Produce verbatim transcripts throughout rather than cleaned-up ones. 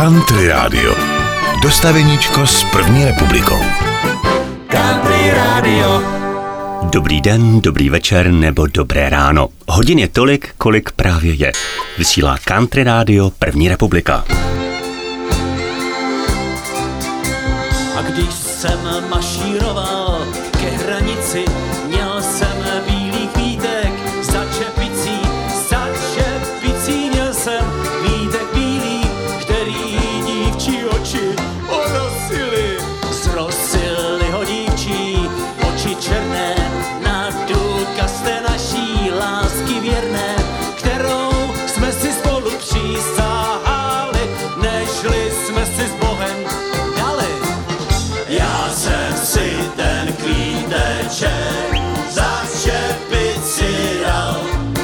Country Radio. Dostaveníčko s první republikou. Country Radio. Dobrý den, dobrý večer nebo dobré ráno. Hodin je tolik, kolik právě je. Vysílá Country Radio První republika. A když jsem mašíroval ke hranici, měl jsem bílý kvítek za čepicí, za čepicí měl jsem kvítek bílý, který dívčí oči orosily. Zrosily ho dívčí oči černé na důkaz té naší lásky věrné, kterou jsme si spolu přísahali, nežli jsme si s Bohem dali. Já jsem si ten kvíteček za čepici dal,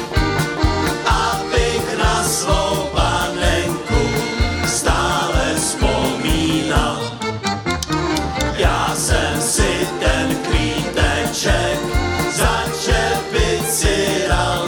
abych na svou panenku stále vzpomínal. Já jsem si ten kvíteček za čepici dal,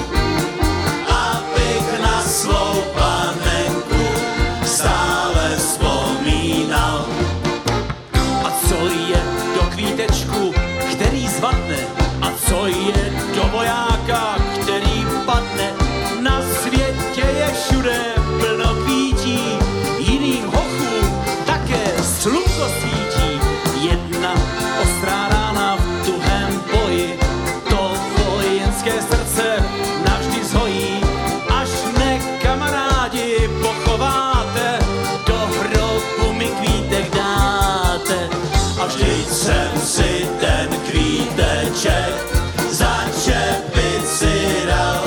abych na svou panenku stále vzpomínal. A co je do kvítečku, který zvadne? A co je do vojáka, který padne? Na světě je všude plno kvítí, jiných hochů také slunko svítí. Jedna ostrá rána v tuhém boji, to vojenské srdce navždy zhojí. Až mne, kamarádi, pochováte, do hrobu mi kvítek dáte. A vždyť jsem si ten kvíteček za čepici dal,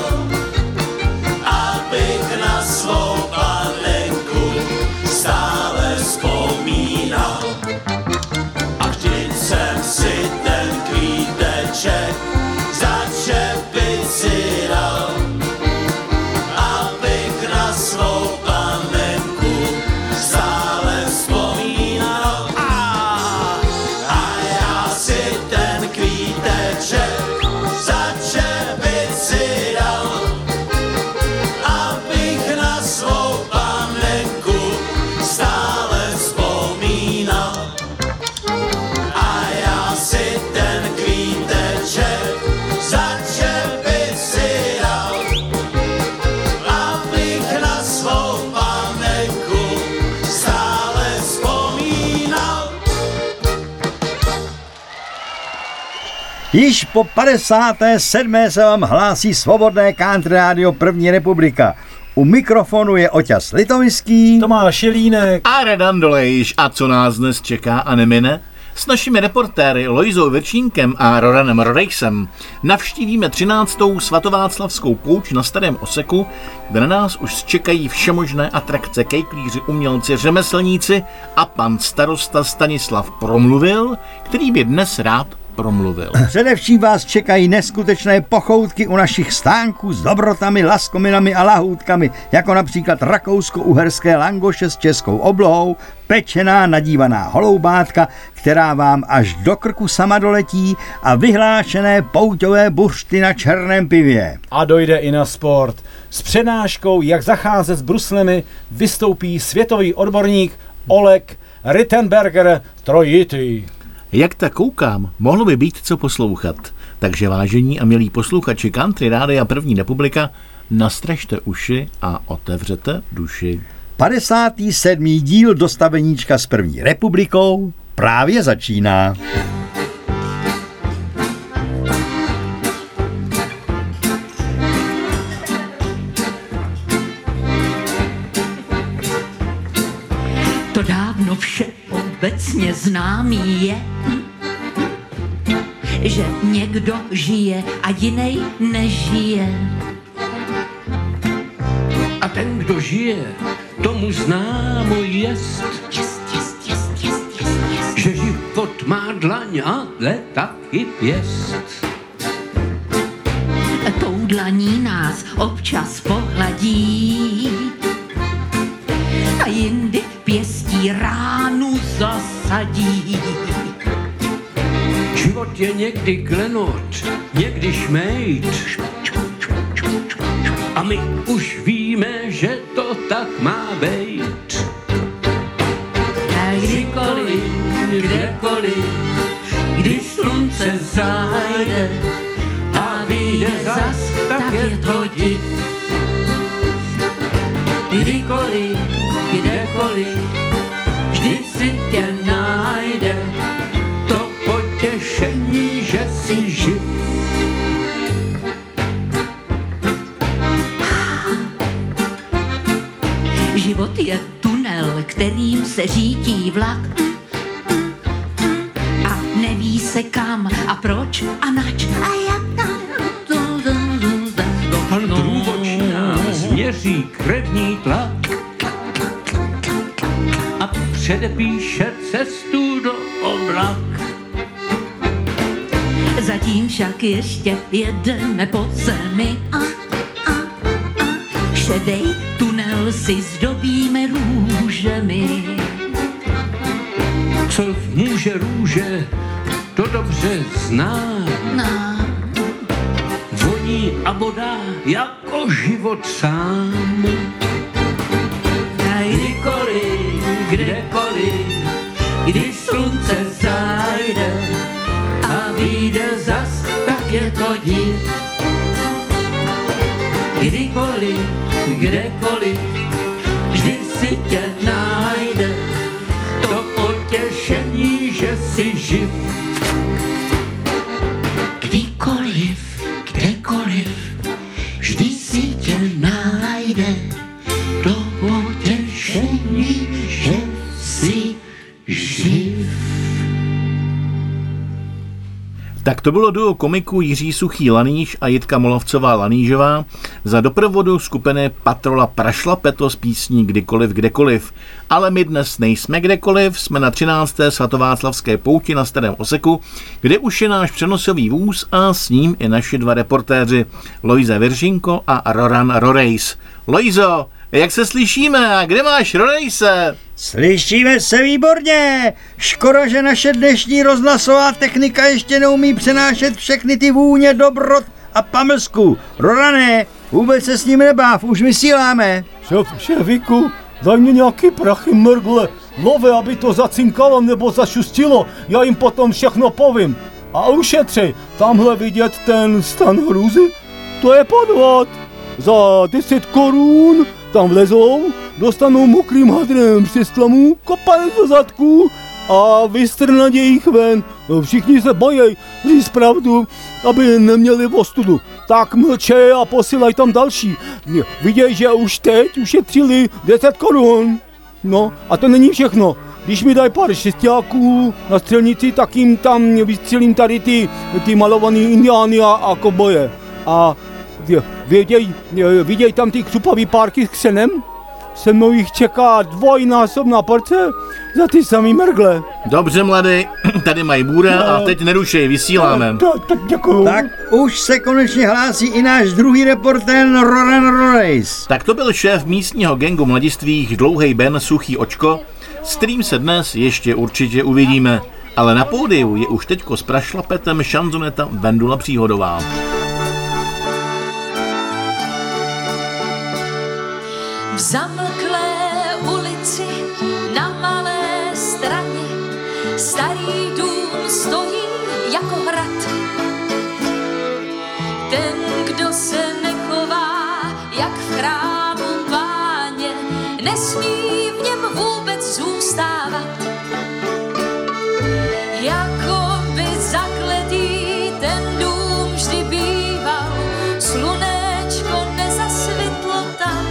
abych na svou panenku stále vzpomínal. A vždyť jsem si ten kvíteček za čepici dal, abych na svou panenku stále vzpomínal. A, a já si ten kvíteček za čepici dal, abych na svou panenku stále vzpomínal. A já si ten kvíteček za čepici dal, abych na svou panenku stále vzpomínal. Již po padesáté sedmé se vám hlásí svobodné Country Radio První republika. U mikrofonu je Oťas Litovský, Tomáš Jelínek a Redan Dolejš. A co nás dnes čeká a nemine? S našimi reportéry Lojzou Virčínkem a Roranem Rodejsem navštívíme třináctou svatováclavskou pouť na Starém Oseku, kde na nás už čekají všemožné atrakce, kejklíři, umělci, řemeslníci a pan starosta Stanislav Promluvil, který by dnes rád promluvil. Především vás čekají neskutečné pochoutky u našich stánků s dobrotami, laskominami a lahůdkami, jako například rakousko-uherské langoše s českou oblohou, pečená nadívaná holoubátka, která vám až do krku sama doletí, a vyhlášené pouťové buřty na černém pivě. a dojde i na sport. S přednáškou, jak zacházet s bruslemi, vystoupí světový odborník Oleg Rittenberger trojitý. Jak tak koukám, mohlo by být co poslouchat. Takže vážení a milí posluchači Country Rádia První republika, nastražte uši a otevřete duši. padesátý sedmý díl dostaveníčka s První republikou právě začíná. To dávno vše obecně známý je, že někdo žije a jinej nežije. A ten, kdo žije, tomu známo jest, Jest, jest, jest, jest, jest, jest. že život má dlaň, ale taky pěst. Tou dlaní nás občas pohladí a jindy pěstí ránu zasadí. Život je někdy klenot, někdy šmejd. A my už víme, že to tak má být. kdekoliv, když slunce zájde a vyjde zas, tak je to div. Kdykoliv, kdekoliv, vždy si tě najde to potěšení, že jsi živ. Život je tunel, kterým se řítí vlak a neví se kam a proč a nač a jak. Pan průvodčí nám změří krevní tlak a předepíše cestu do oblak. Zatím však ještě jedeme po zemi a, a, a šedej tunel si zdobíme růžemi. Co může růže, to dobře znám. No. Voní a bodá jako život sám. Kdykoliv, kdekoliv, když slunce zajde a vyjde zas, tak je to div. Kdykoliv, kdekoliv, vždy si tě najde to potěšení, že jsi živ. Kdykoliv, kdekoliv, vždy si tě najde to potěšení, že jsi živ. Tak to bylo duo komiků Jiří Suchý-Laníš a Jitka Molavcová-Lanížová za doprovodu skupiny Patrola Prašlapeto s písní Kdykoliv, kdekoliv. Ale my dnes nejsme kdekoliv, jsme na třinácté svatováclavské pouti na Starém Oseku, kde už je náš přenosový vůz a s ním i naši dva reportéři Lojza Viržinko a Roran Rorejs. Lojzo, jak se slyšíme a kde máš Rorejse? Slyšíme se výborně. Škoda, že naše dnešní rozhlasová technika ještě neumí přenášet všechny ty vůně dobrot a pamlsku. Rorané, vůbec se s ním nebáv, už vysíláme. Šef, šefiku, daj mě nějaký prachy mrgle. Love, aby to zacinkalo nebo zašustilo, já jim potom všechno povím. A ušetřej, tamhle vidět ten stan hrůzy? To je podvod. Za deset korun tam vlezou, dostanou mokrým hadrem přes tlamu, kopanec do zadku a vystrnadě jich ven. No, všichni se bojí říct pravdu, aby neměli ostudu. Tak mlčej a posílaj tam další. Viděj, že už teď ušetřili deset korun. No a to není všechno. Když mi dají pár šestáků na střelnici, tak jim tam vystřelím tady ty, ty malovaný indiány a, a koboje. A Věděj, viděj tam ty křupavý párky s křenem? Se mnou jich čeká dvojnásobná porce za ty samý mergle. Dobře, mladý, tady mají bůra a teď nerušej, vysíláme. Tak děkuju. Tak už se konečně hlásí i náš druhý reportér Roran Rorejs. Tak to byl šéf místního gangu mladistvých Dlouhej Ben Suchý očko, s kterým se dnes ještě určitě uvidíme. Ale na pódiu je už teďko s prašlapetem šanzoneta Vendula Příhodová. V zamlklé ulici na Malé Straně starý dům stojí jako hrad. Ten, kdo se nechová jak v chrámu Páně, nesmí v něm vůbec zůstávat. Jako by zakletý ten dům vždy býval, slunečko nezasvitlo tam.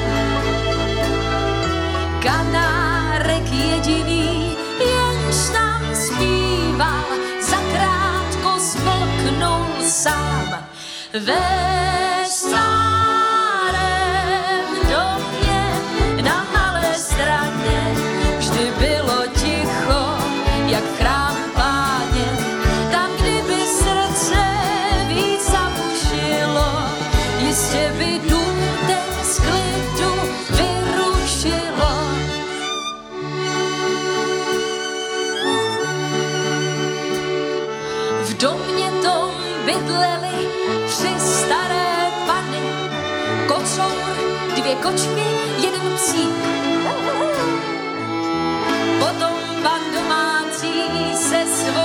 Kanárek jediný, jenž tam zpíval, zakrátko zmlknul sám. Ve starém domě na Malé Straně vždy bylo ticho, jak v chrámu Páně. Tam, kdyby srdce víc zabušilo, jistě by dům ten z klidu vyrušilo. V domě tom bydleli tři staré pany, kocour, dvě kočky, jeden psík. Potom pan domácí se svou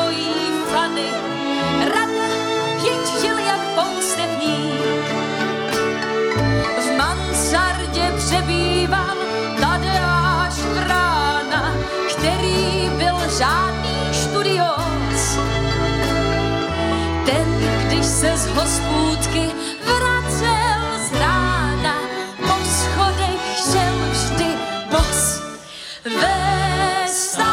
se z hospůdky vracel z rána, po schodech šel vždy bos. Ve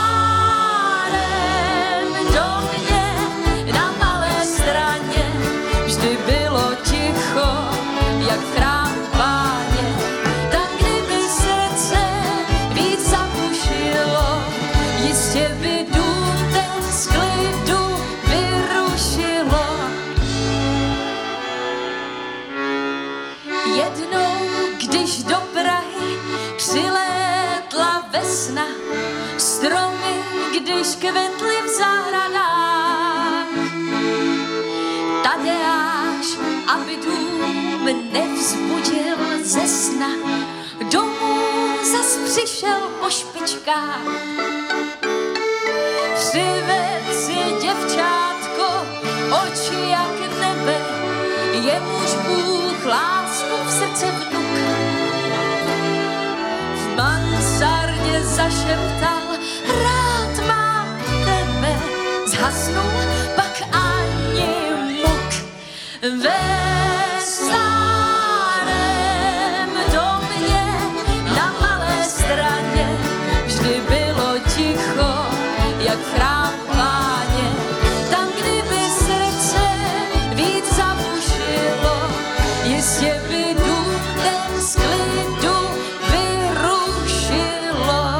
starém domě na Malé Straně vždy bylo ticho, jak v chrámu Páně. Tam, kdyby srdce víc zapušilo, jistě by dům ten z klidu vyrušilo. Jednou, když do Prahy přilétla vesna, stromy, když kvetly v zahradách, Tadeáš, aby dům nevzbudil ze sna, domů zas přišel po špičkách. Přived si děvčátko, oči jak nebe, jemuž Bůh lásku v srdce vnuk. V mansardě zašeptal, rád mám tebe, zhasnul pak ani muk. Ve starém domě na Malé Straně vždy bylo ticho, jak v chrámu Páně. Tam, kdyby srdce víc zapušilo, jistě by dům ten z klidu vyrušilo.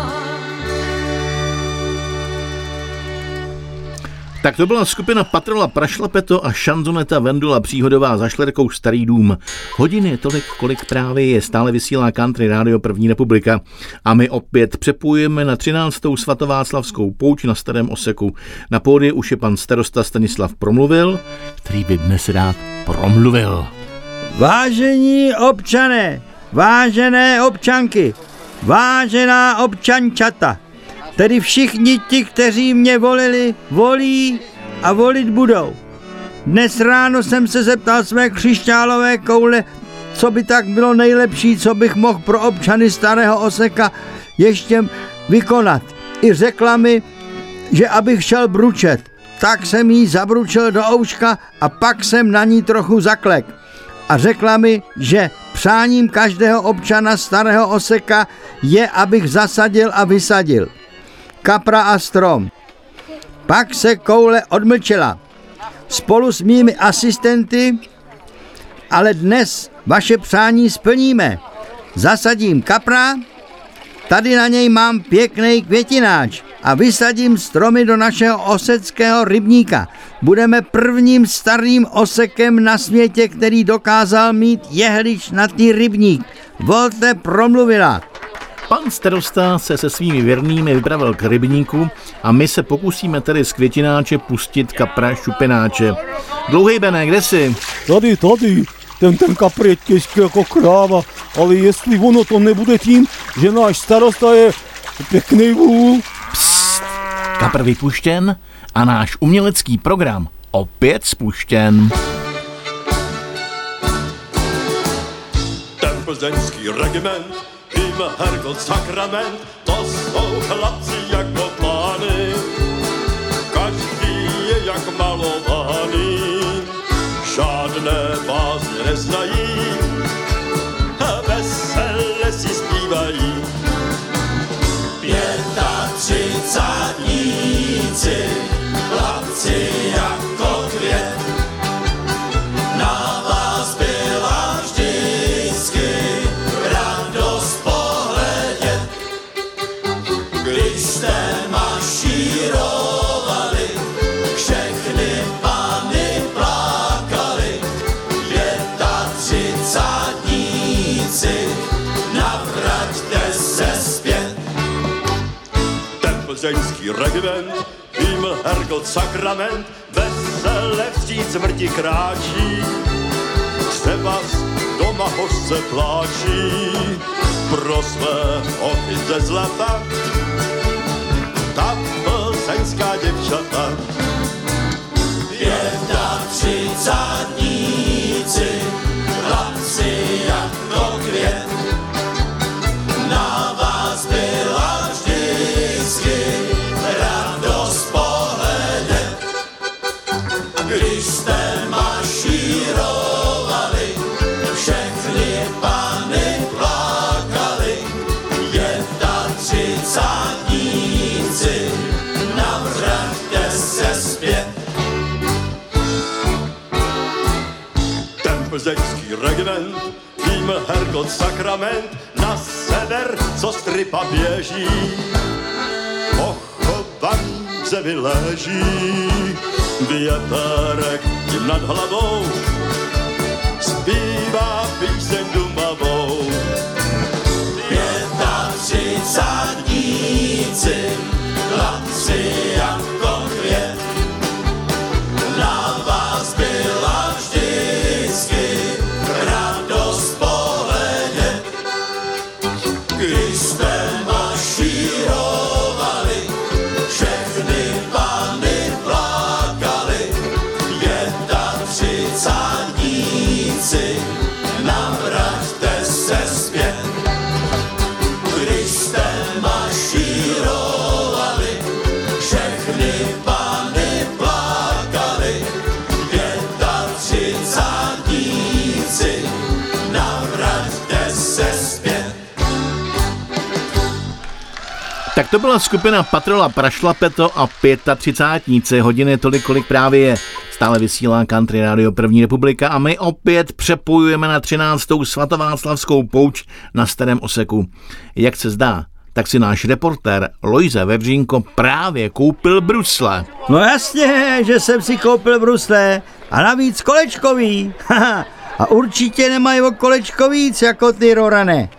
Tak to byla skupina Patrola Prašlapeto a šanzoneta Vendula Příhodová za Šlerkou Starý dům. Hodin je tolik, kolik právě je. Stále vysílá Country Radio První republika. A my opět přepojujeme na třináctou svatováclavskou pouť na Starém Oseku. Na pódiu už je pan starosta Stanislav Promluvil, který by dnes rád promluvil. Vážení občané, vážené občanky, vážená občančata, tedy všichni ti, kteří mě volili, volí a volit budou. Dnes ráno jsem se zeptal své křišťálové koule, co by tak bylo nejlepší, co bych mohl pro občany Starého Oseka ještě vykonat. I řekla mi, že abych šel bručet. Tak jsem jí zabručil do ouška a pak jsem na ní trochu zaklek. A řekla mi, že přáním každého občana Starého Oseka je, abych zasadil a vysadil kapra a strom. Pak se koule odmlčela. Spolu s mými asistenty, ale dnes vaše přání splníme. Zasadím kapra, tady na něj mám pěkný květináč a vysadím stromy do našeho oseckého rybníka. Budeme prvním starým osekem na světě, který dokázal mít jehličnatý rybník. Volte Promluvila. Pan starosta se se svými věrnými vypravil k rybníku a my se pokusíme tedy z květináče pustit kapra šupináče. Dlouhej Bené, kde jsi? Tady, tady, ten, ten kapr je těžký jako kráva, ale jestli ono to nebude tím, že náš starosta je pěkný vůl. Psst, kapr vypuštěn a náš umělecký program opět spuštěn. Ten plzeňský regiment jim hergl sakrament, to jsou chlapci jako pány, každý je jak malovaný, žádné básně neznají, vesele si zpívají. Pětatřicátníci, chlapci jako květ, na vás byla vždycky radost pohledět. Když jste mašírovali, všechny pány plákali, pětatřicátníci, navraťte se zpět. Ten plzeňský regiment jim hergl sakrament, vesele vstříc smrti kráčí, třeba doma hořce pláčí pro své ochy ze zlata, ta plzeňská děvčata. Pětatřicátníci, chlapci jako květ, na vás byla vždycky radost pohledět. Když jste maší třicátníci, navraťte se zpět. Ten plzeňský regiment, vím Hergot sakrament, na sever, co stripa běží, pochovaný v zemi leží, větérek tím nad hlavou zpívá píseň dumavou. Třicátníci, chlapci jako květ, na vás byla vždycky radost pohledět. Když jste mašírovali, všechny panny plakali, třicátníci, navraťte se zpět. Když jste mašírovali, všechny panny plakali, třicátníci, navraťte se zpět. Tak to byla skupina Patrola Prašlapeto a třicátníci. Hodiny tolik, kolik právě je. Stále vysílá Country Radio První republika a my opět přepojujeme na třináctou svatováclavskou pouť na Starém Oseku. Jak se zdá, tak si náš reportér Lojza Vevřínko právě koupil brusle. No jasně, že jsem si koupil brusle a navíc kolečkový. A určitě nemají o kolečko víc jako ty, Rorane.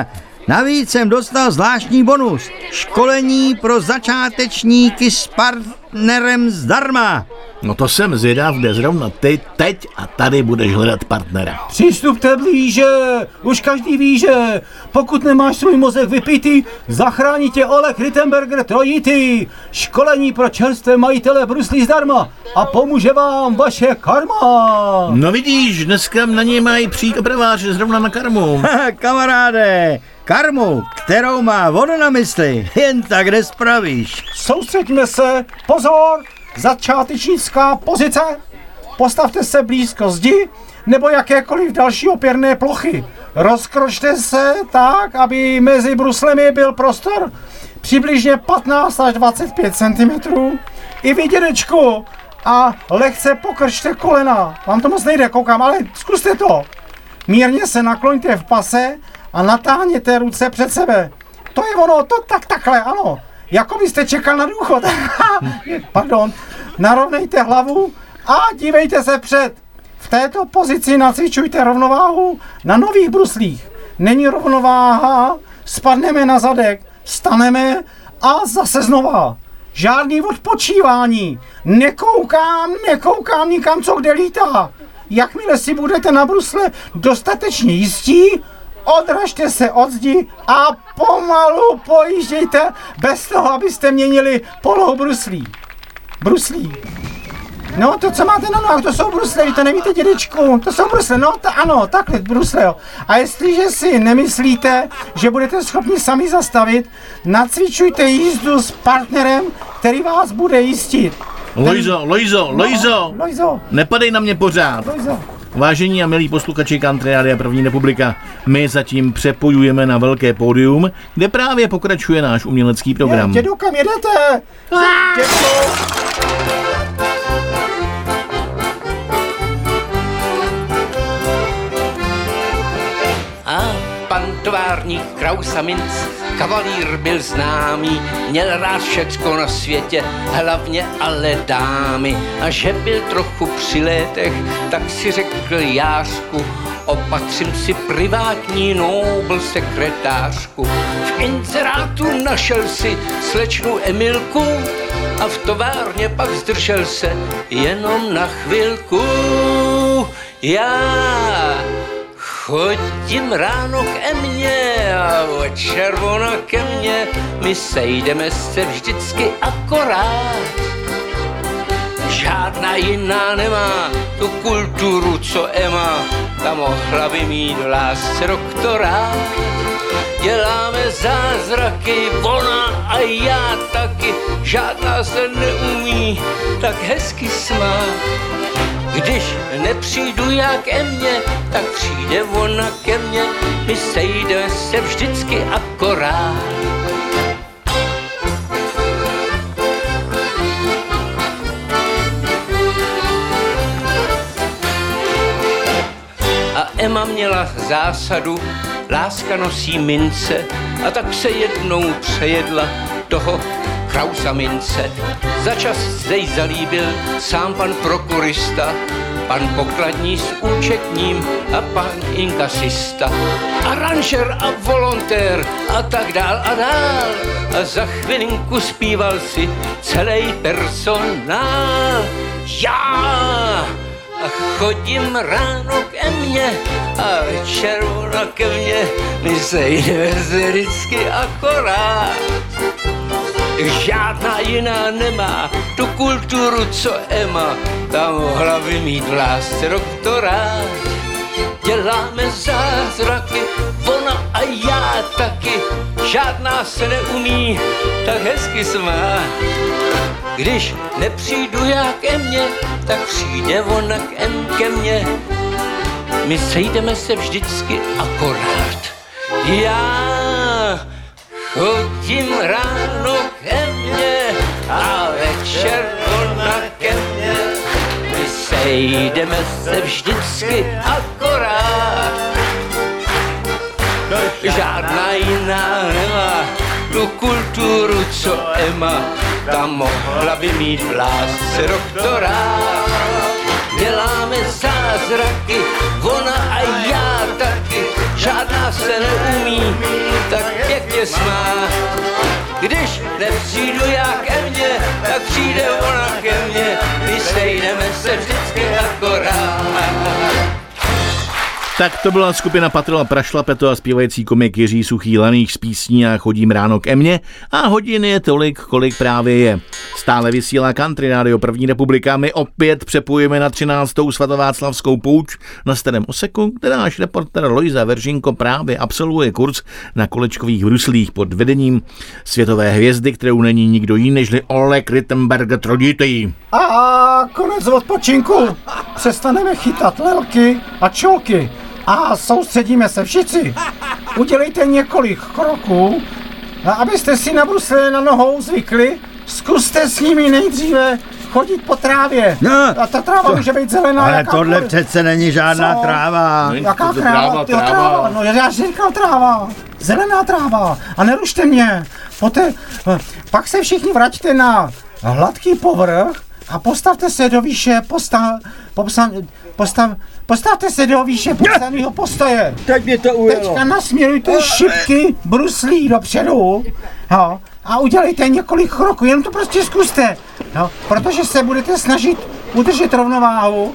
Navíc jsem dostal zvláštní bonus. Školení pro začátečníky s partnerem zdarma. No to jsem zvědav, kde zrovna ty teď a tady budeš hledat partnera. Přistupte blíže, už každý ví, že pokud nemáš svůj mozek vypitý, zachrání tě Oleg Rittenberger trojitý. Školení pro čerstvé majitele bruslí zdarma a pomůže vám vaše karma. No vidíš, dneska na něj mají přijít opraváři zrovna na karmu. Kamaráde, karmu, kterou má on na mysli, jen tak nespravíš. Soustřeďme se, pozor! Začátečnická pozice, postavte se blízko zdi nebo jakékoliv další opěrné plochy. Rozkročte se tak, aby mezi bruslemi byl prostor přibližně patnáct až dvacet pět centimetrů. I vy, dědečku, a lehce pokrčte kolena. Vám to moc nejde, koukám, ale zkuste to. Mírně se nakloňte v pase a natáhněte ruce před sebe. To je ono, to tak takhle, ano. Jako byste čekal na důchod. Pardon. Narovnejte hlavu a dívejte se před. V této pozici nacvičujte rovnováhu na nových bruslích. Není rovnováha, spadneme na zadek, staneme a zase znova. Žádný odpočívání. Nekoukám, nekoukám nikam, co kde lítá. Jakmile si budete na brusle dostatečně jistí, odražte se od zdi a pomalu pojíždějte bez toho, abyste měnili polohu bruslí. Bruslí. No, to, co máte na nohách, to jsou brusle, vy to nevíte, dědečku, to jsou brusle, no, ta, ano, takhle, brusle, jo. A jestliže si nemyslíte, že budete schopni sami zastavit, nacvičujte jízdu s partnerem, který vás bude jistit. Lojzo, Lojzo, Lojzo, no, Lojzo, nepadej na mě pořád. Lojzo. Vážení a milí posluchači Country Rádia První republika, my zatím přepojujeme na velké pódium, kde právě pokračuje náš umělecký program. Je, dědu, kam jedete? Dědu. A pan továrník Krausa Minc, kavalír byl známý, měl rád všecko na světě, hlavně ale dámy. A že byl trochu při létech, tak si řekl Jářku, opatřím si privátní Nobel sekretářku. V inzerátu našel si slečnu Emilku a v továrně pak zdržel se jenom na chvilku. Já chodím ráno k Emě a večer ona ke mně, my sejdeme se vždycky akorát. Žádná jiná nemá tu kulturu, co Emma, ta mohla by mít v lásce doktorát. Děláme zázraky, ona a já taky, žádná se neumí tak hezky smát. Když nepřijdu já k Emě, tak přijde ona ke mně, my sejdeme se vždycky akorát. měla zásadu, láska nosí mince, a tak se jednou přejedla toho Krausa mince. Začas zde zalíbil sám pan prokurista, pan pokladní s účetním a pan inkasista, aranžer a volontér a tak dál a dál. A za chvilinku zpíval si celý personál. Já chodím ráno ke mně a večer ona ke mně, my sejdeme se vždycky akorát. Žádná jiná nemá tu kulturu, co Emma, ta mohla by mít v lásce doktorát. Děláme zázraky, ona a já taky, žádná se neumí tak hezky smát. Když nepřijdu já ke mně, tak přijde ona k em ke mně, my sejdeme se vždycky akorát. Já chodím ráno ke mně a večer ona ke mně, my sejdeme se vždycky akorát. Žádná jiná nemá tu kulturu, co Emma, ta mohla by mít v lásce doktorát. Děláme zázraky, ona a já taky, žádná se neumí tak pěkně smát. Když nepřijdu já ke mně, tak přijde ona ke mně, my sejdeme se vždycky akorát. Tak to byla skupina Patrla Prašlapeto a zpívající komik Jiří Suchý Laných s písní A chodím ráno k Emě a hodin je tolik, kolik právě je. Stále vysílá Country Radio První republika, my opět přepojíme na třináctou svatováclavskou pouč na Starém Oseku, kde náš reporter Lojza Veržinko právě absolvuje kurz na kolečkových bruslích pod vedením světové hvězdy, kterou není nikdo jiný nežli Oleg Rittenberger Troditý. A konec odpočinku. Přestaneme chytat lelky a čolky a soustředíme se všichni. Udělejte několik kroků, a abyste si na brusle na nohou zvykli, zkuste s nimi nejdříve chodit po trávě. No, a ta tráva to, může být zelená. ale jakákoliv. tohle přece není žádná Co? tráva. No, Jaká to tráva? tráva, Jo, tráva. tráva. No já říkal tráva. Zelená tráva. A nerušte mě. Poté, pak se všichni vraťte na hladký povrch a postavte se do výše posta, popsan, postav, postavte se do výše postaveného postoje. Teď mě to ujelo. Teďka nasměrujte šipky bruslí dopředu, jo, a udělejte několik kroků, jenom to prostě zkuste, jo, protože se budete snažit udržet rovnováhu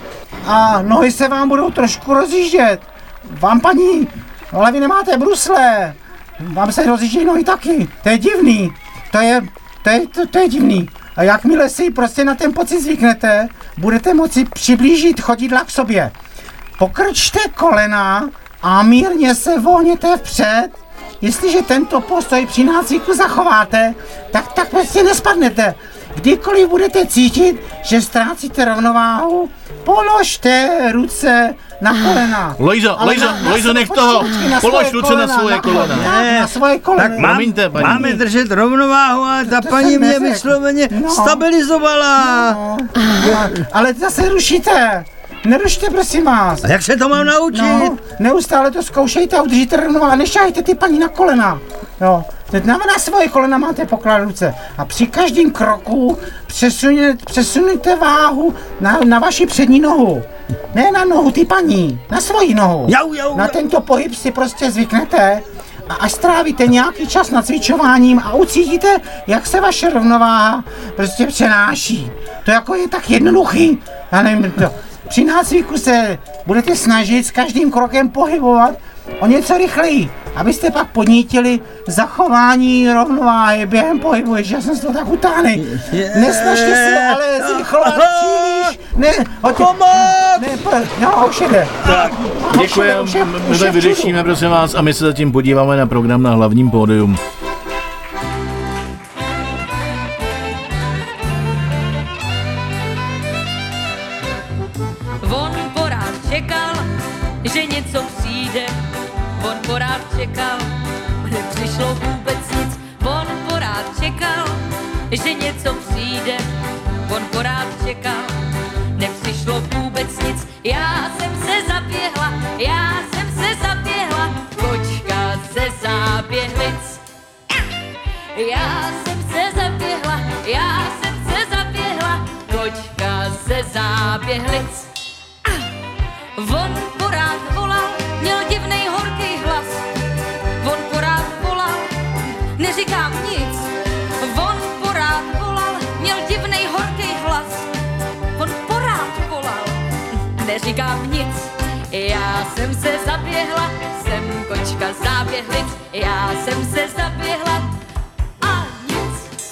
a nohy se vám budou trošku rozjíždět. Vám, paní, ale vy nemáte brusle, vám se rozjíždějí nohy taky, to je divný, to je, to je, to, to je divný. A jakmile si prostě na ten pocit zvyknete, budete moci přiblížit chodidla k sobě. Pokrčte kolena a mírně se volněte vpřed. Jestliže tento postoj při nácviku zachováte, tak, tak prostě nespadnete. Kdykoliv budete cítit, že ztrácíte rovnováhu, položte ruce na kolena. Lojzo, Lojzo, Lojzo, nech toho, polož ruce na svoje kolena. Tak, na svoje kolena. Tak mám, Promiňte, paní. máme držet rovnováhu a ta To paní jsem mě neřekl. vysloveně No. stabilizovala. No, ale zase rušíte. Nerušte, prosím vás. A jak se to mám naučit? No, neustále to zkoušejte a udržíte rovnováhu a nešahejte ty paní na kolena. Jo, teď na, na svoje kolena máte pokládat ruce a při každém kroku přesuněte, přesuněte váhu na, na vaši přední nohu. Ne na nohu ty paní, na svoji nohu. Jau, jau, Na jau. tento pohyb si prostě zvyknete a až strávíte nějaký čas nad cvičováním a ucítíte, jak se vaše rovnováha prostě přenáší. To jako je tak jednoduchý, já nevím, to. Při nácviku se budete snažit s každým krokem pohybovat o něco rychleji, abyste pak podnítili zachování rovnováhy během pohybu, že já jsem z toho tak utáhnej. Nesnažte se ale zrychlovat příliš. Ne, hoďte. Ne, po- no, už jede. Tak, děkujeme, už je- my už to je v vyřešíme, prosím vás, a my se zatím podíváme na program na hlavním pódium. On porád čekal, že něco přijde. On porád čekal, nepřišlo vůbec nic. On porád čekal, že něco přijde. On porád čekal, nepřišlo vůbec nic. Já jsem se zaběhla, já jsem se Já jsem se zaběhla, já jsem se zaběhla, kočka ze Záběhlic. A on porád volal, měl divnej horký hlas. On porád volal, neříkám nic. On porád volal, měl divnej horký hlas. On porád volal, neříkám nic. Já jsem se zaběhla, jsem kočka Záběhlic. Já jsem se zaběhla a nic.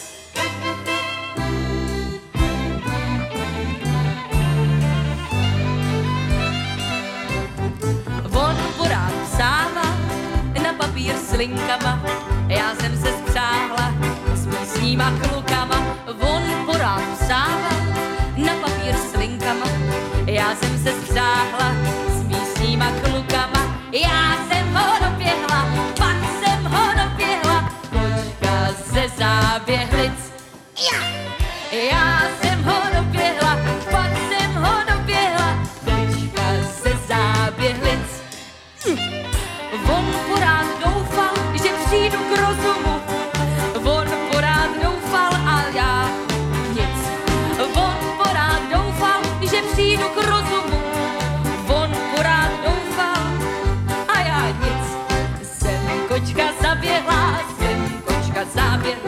On porád psával na papír s linkama. Já jsem se spřáhla s místníma klukama. On porád psával na papír s linkama. Já jsem se spřáhla s místníma klukama. Já jsem ho doběhla, pak jsem ho doběhla, kočka ze Záběhlic. Já, já jsem ho doběhla, pak jsem ho doběhla, kočka ze Záběhlic. Hm. On porád doufal, že přijdu k rozumu. On porád doufal a já nic. On porád doufal, že přijdu k rozumu. On porád doufal a já nic. Jsem kočka zaběhla, jsem kočka zaběhla.